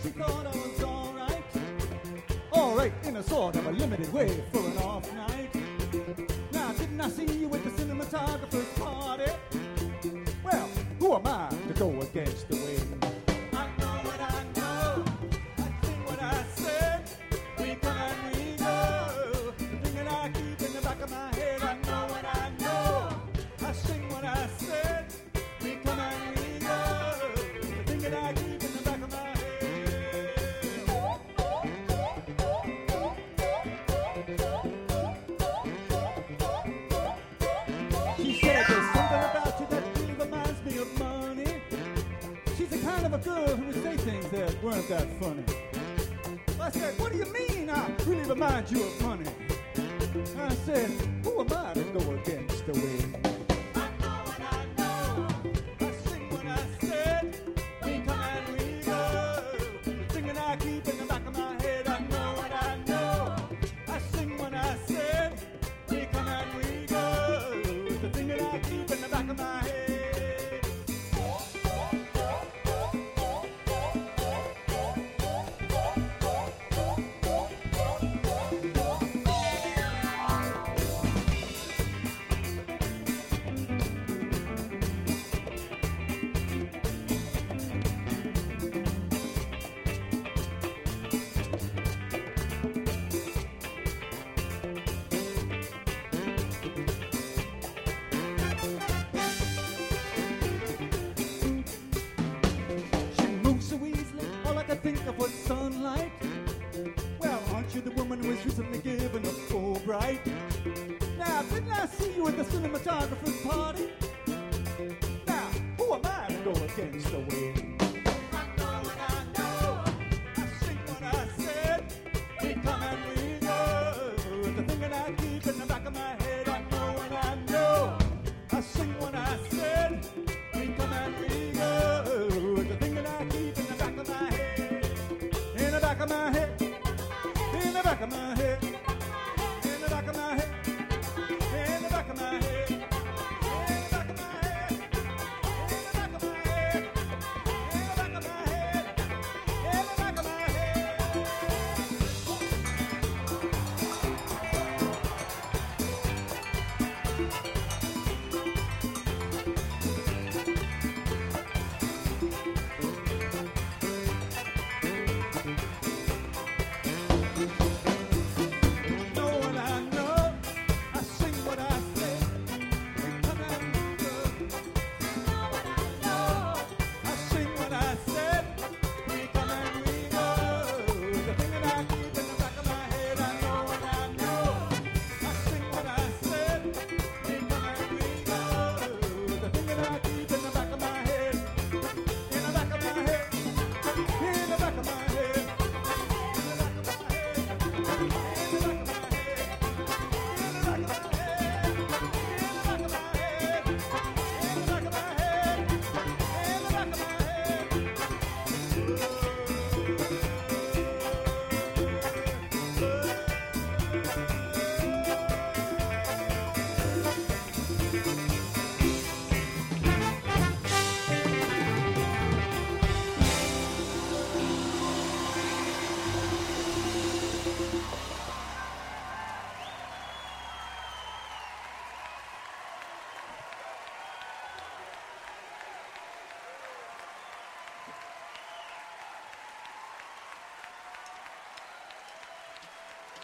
she thought I was alright. Alright, in a sort of a limited way for an off night. Now, didn't I see you at the cinematographer's party? Well, who am I to go against the wind? I know what I know. I think what I said. We come and we go. The thing that I keep in the back of my head. I know what I know. I sing what I said. We come and we go. The thing that I keep in the back of my head. She said there's something about you that really reminds me of money. She's the kind of a girl who would say things that weren't that funny. I said, what do you mean I really remind you of money? I said, who am I to go against the wind? I know what I know. I sing what I said. We come and we go. The thing that I keep in the back of my head. I know what I know. I sing what I said. We come and we go. The thing that I keep in the back of my head. She moves so easily, all I can think of was sunlight. Well, aren't you the woman who was recently given a Fulbright? Now, didn't I see you at the cinematographer's party? Now, who am I to go against the wind?